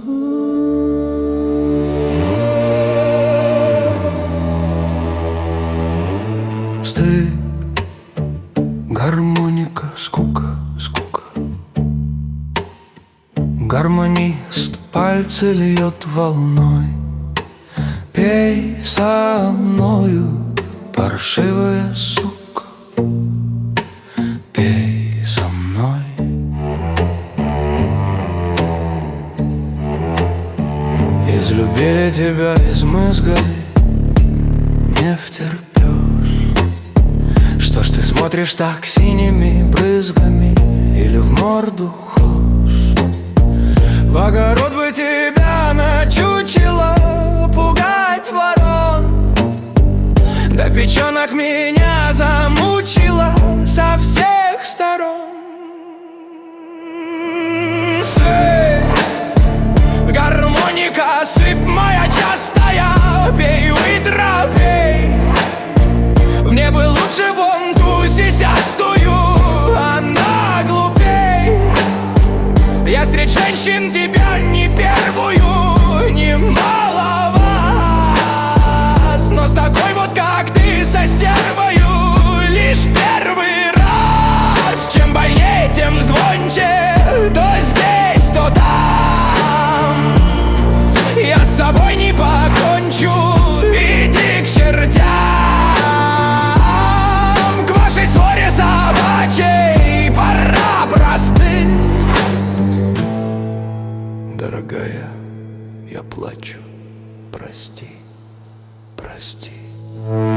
Стыд, гармоника, скука, скука. Гармонист пальцы льет волной. Пей со мною, паршивая сука, пей со мной. Излюбили тебя, измызгали, не втерпешь. Что ж ты смотришь так синими брызгами, или в морду хошь? В огород бы тебя начучило, пугать ворон. Да печенок меня замучила со всех сторон. Сыпь, гармоника, сыпь моя частая, пей, выдра, пей. Мне бы лучше вон ту сисястую, она глупей. Я встреч женщин тебя не первую, не маловаз. Но с такой вот, как ты, со стервою, лишь первый раз. Чем больнее, тем звонче, то здесь, то там. Я с собой не покончу, иди к чертям. К вашей ссоре собачьей пора простыть. Дорогая, я плачу, прости, прости.